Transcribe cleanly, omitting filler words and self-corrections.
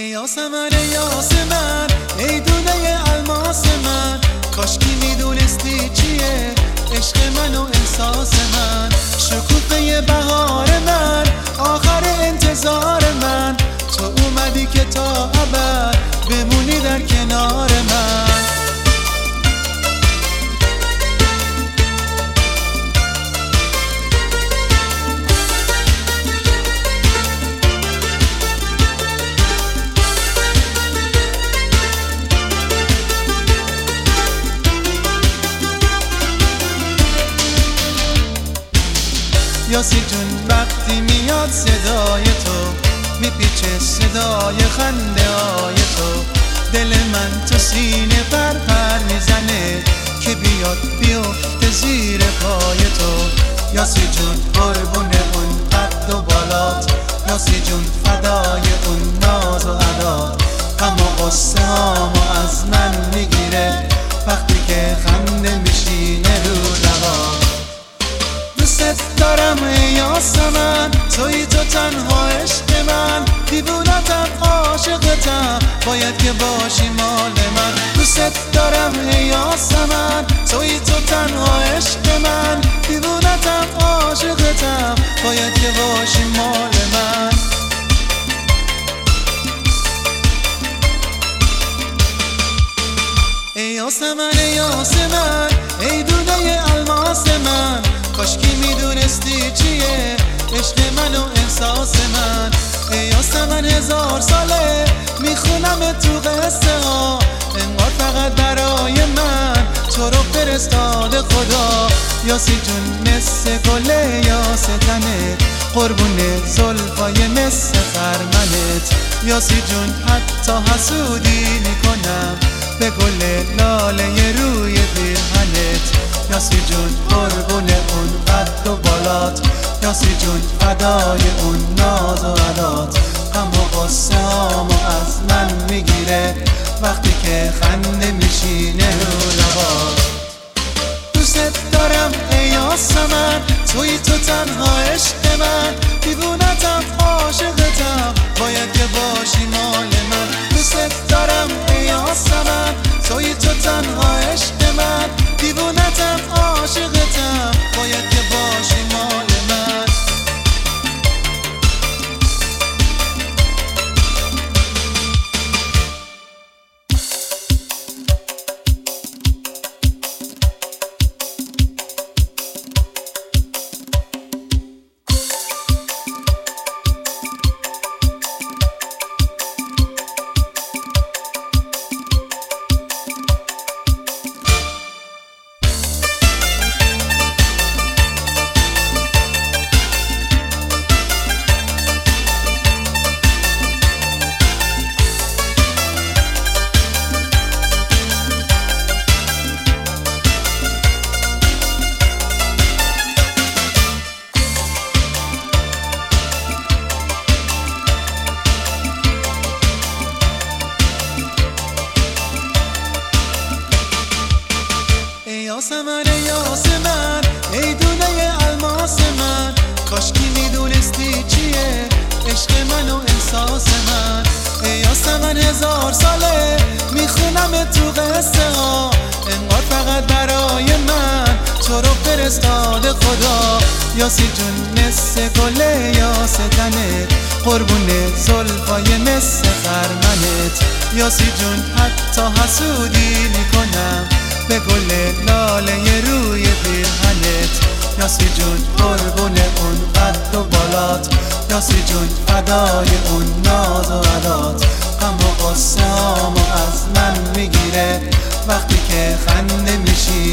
یاس من ای دونه الماس من، کاشکی میدونستی چیه عشق من و احساس من، شکوفه بهار من، آخر انتظار من، تو اومدی که تا ابد بمونی در کنار من. یاسی جون وقتی میاد صدای تو، میپیچه صدای خنده های تو، دل من تو سینه پر میزنه که بیاد بیفته زیر پای تو. یاسی جون قربون اون قد و بالات، یاسی جون فدای اون ناز و ادا، غم و غصه هامو از من میگیره وقتی که خنده میشینه رو لبا. دوست دارم ای یاس من، توی تو تنها عشق من، دیوونتم عاشقتم باید که باشی مال من. دوست دارم ای یاس من، توی تو تنها عشق من، دیوونتم عاشقتم باید که باشی مال من. ای یاس من ای یاس من ای دونه الماس من، کاشکی میدونستی چیه عشق من و احساس من. ای یاس من 1000 ساله میخونم تو قصه ها، انگار فقط برای من تو رو فرستاده خدا. یاسی جون مثل گل یاس تنت، قربون زلفای مثل خرمنت، یاسی جون حتی حسودی میکنم به گل لاله روی پیرهنت. یاسی جون قربون اون قد و بالات، یاسی جون فدای اون ناز و عدات، غم و غصه هامو از من میگیره وقتی که خنده میشینه رو لبات. دوست دارم ای یاس من، توی تو تنها عشق من، دیوونتم عاشقتم باید که باشی مال من. دوست دارم ای یاس من، توی تو تنها عشق من، دیوونتم عاشقتم باید که باشی مال من. یاس من ای یاس من ای دونه الماس من، کاشکی میدونستی چیه عشق من و احساس من. ای یاس من 1000 ساله میخونم تو قصه ها، انگار فقط برای من تو رو فرستاده خدا. یاسی جون مثل گل یاس تنت، قربون زلفای مثل خرمنت، یاسی جون حتی حسودی میکنم به گل لاله روی پیرهنت. یاسی جون قربون اون قد و بالات، یاسی جون فدای اون ناز و عدات، غم و غصه هامو از من میگیره وقتی که خنده میشی